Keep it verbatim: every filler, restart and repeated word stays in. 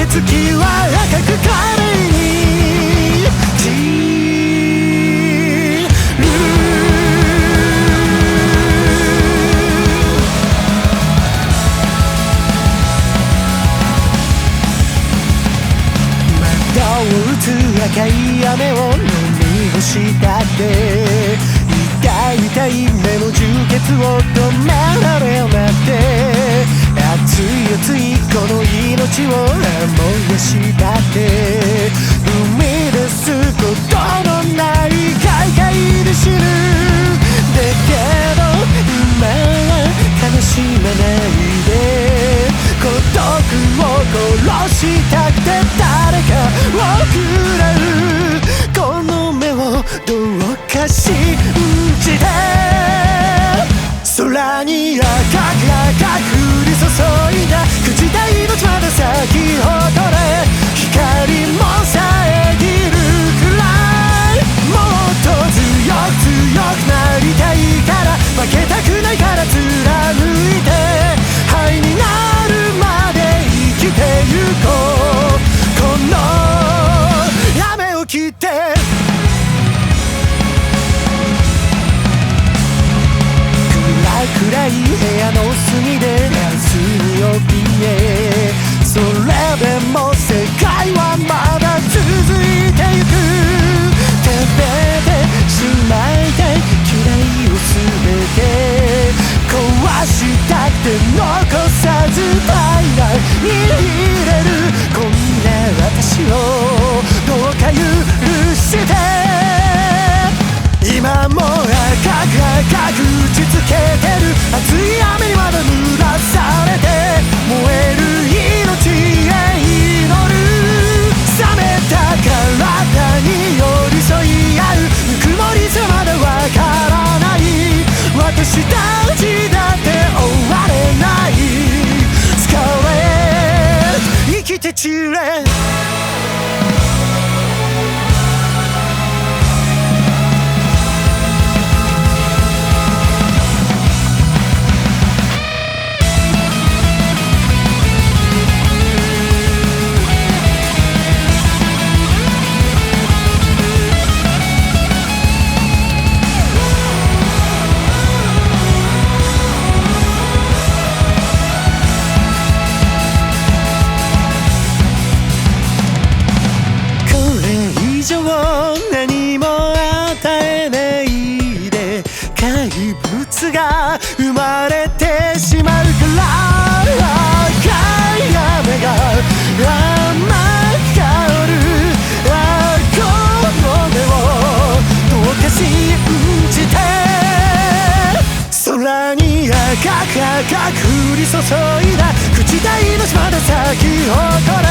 月は赤く髪に散る。窓を打つ赤い雨を飲み干したって痛い痛い目の充血を止められなくて熱い熱いこの命を思い出したって生み出すことのない海外で死ぬ。だけど今は悲しまないで孤独を殺したくて誰かをくらう。この目をどうか信じて空に赤く赤く降り注いだ朽ちた命まで咲き誇れ光も遮るくらいもっと強く強くなりたいから負けたくないから貫いて灰になるまで生きてゆこう。この雨を切って暗い部屋の隅で明日に怯えそれでも世界はまだ続いてゆく。食べてしまいたい嫌いを全て壊したくて残さず体内に入れる。こんな私をどうか許して今も赤く赤く打ちつけてる熱い雨にまだ濡らされて燃える命へ祈る。冷めた体に寄り添い合うぬくもりさまだわからない私たちだって終われない疲れ生きて散れ。何も与えないで怪物が生まれてしまうから赤い雨が甘香る。あこの目をどうか信じて空に赤く赤く降り注いだ朽ちた命まで咲き誇れ